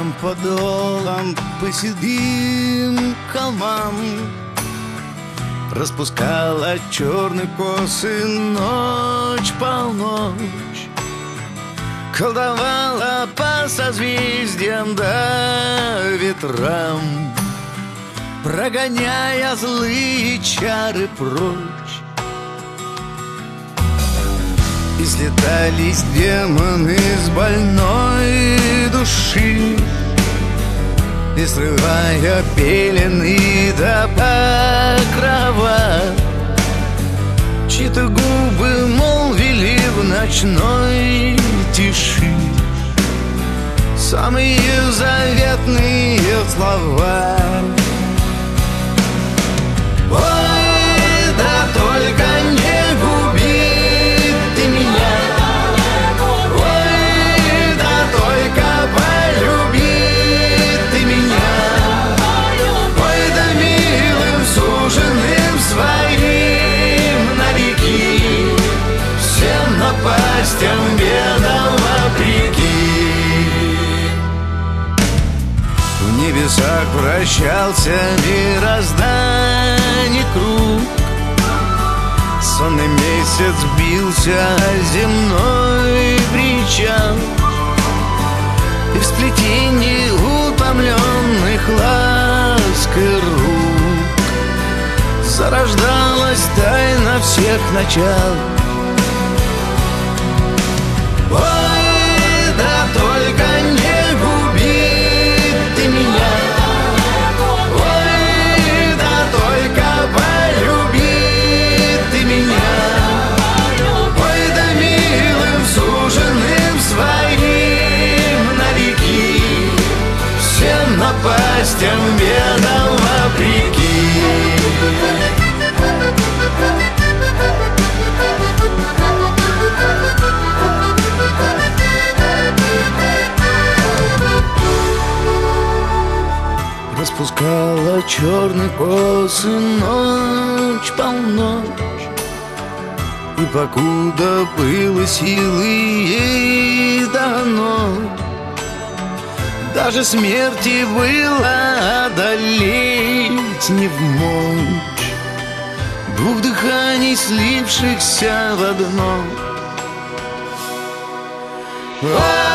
ветром подолом по седым холмам распускала черные косы ночь, полночь, колдовала по созвездиям да ветрам, прогоняя злые чары прочь. И слетались демоны с больной души, и срывая пелены до покрова, чьи-то губы молвили в ночной тиши самые заветные слова. Ой, да только не губи ты меня, ой, да только полюби ты меня, ой, да милым суженым своим навеки, всем напастям бедам вопреки. В небесах вращался мироздание круг, сонный месяц бился о земной причал, и в сплетении утомленных лаской рук зарождалась тайна всех начал. Ой, да только не губи ты меня, ой, да только полюби ты меня, ой, да милым суженым своим навеки, всем напастям бедам вопреки. Распускала черные косы ночь, полночь, и покуда было силы ей дано, даже смерти было одолеть не вмочь двух дыханий, слившихся в одно.